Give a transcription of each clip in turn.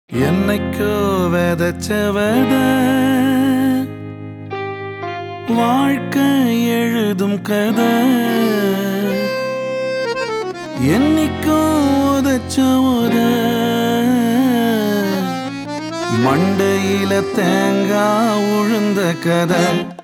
என்னைக்கோ விதைச்சவத வாழ்க்கை எழுதும் கதை என்னைக்கோ உதைச்சவத மண்டையில தேங்காய் உழுந்த கதை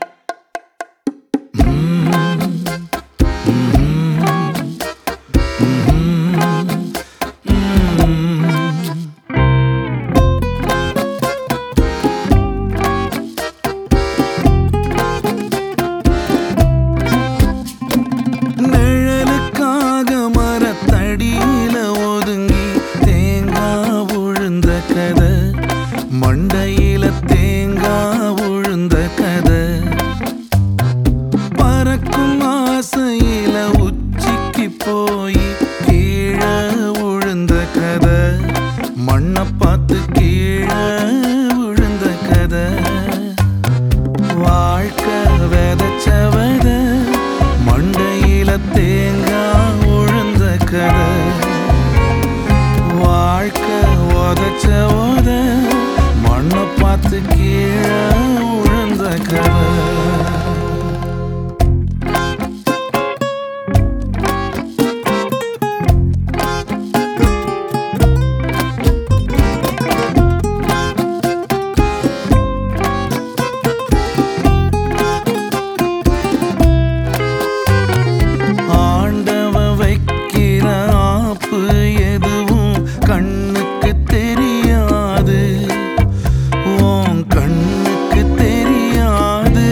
மண்டையில தேங்காய் உழுந்த கதை பறக்கும் ஆசையில உச்சிக்கு போய் கீழே உழுந்த கதை மண்ணை பார்த்து கீழே உழுந்த கதை வாழ்க்கை விதைச்சவத மண்டையில தேங்காய் உழுந்த கதை வாழ்க்கை உதைச்சவத மண்ணை பார்த்து கீழே உழுந்த கதை ஆண்டவன் வைக்கிற ஆப்பு எதுவும் கண்ணுக்கு தெரியாது கண்ணுக்கு தெரியாது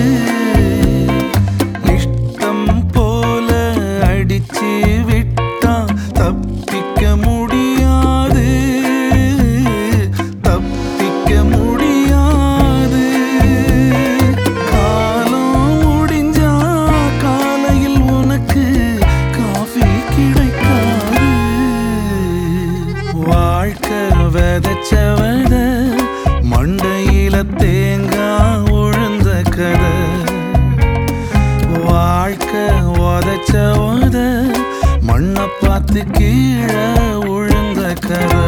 இஷ்டம் போல அடிச்சு விட்டா தப்பிக்க முடியாது தப்பிக்க முடியாது காலம் முடிஞ்சா காலையில் உனக்கு காஃபி கிடைக்காது வாழ்க்கை விதைச்சவத மண்டையில தேங்காய் உழுந்த கதை வாழ்க்கை உதைச்சவத மண்ணை பார்த்து கீழே உழுந்த கதை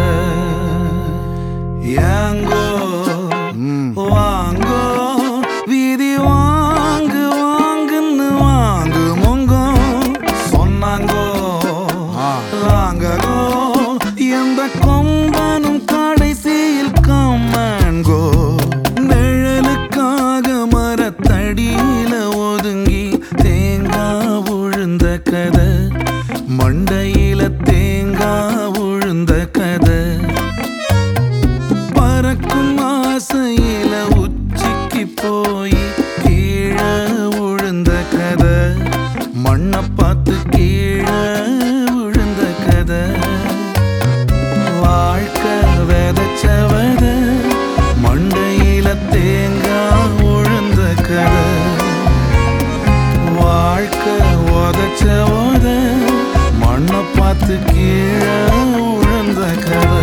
ஏங்கோ வாங்கோ வீதி வாங்கு வாங்குன்னு வாங்கு மொங்கோ சொன்னாங்கோ வாங்கோ எந்த கொம்பனும் கடைசியில் கம்மன்கோ நிழலுக்காக மரத்தடியில ஒதுங்கி தேங்காய் உழுந்த கதை மண்டையில தேங்காய் உழுந்த கதை பறக்கும் ஆசையில உச்சிக்கு போய் கீழே உழுந்த கதை மண்ணை பார்த்து கீழே உழுந்த கதை வாழ்க்கை விதைச்சவத மண்டையில தேங்காய் உழுந்த கதை வாழ்க்கை உதைச்சவத மண்ணை பார்த்து கீழே உழுந்த கதை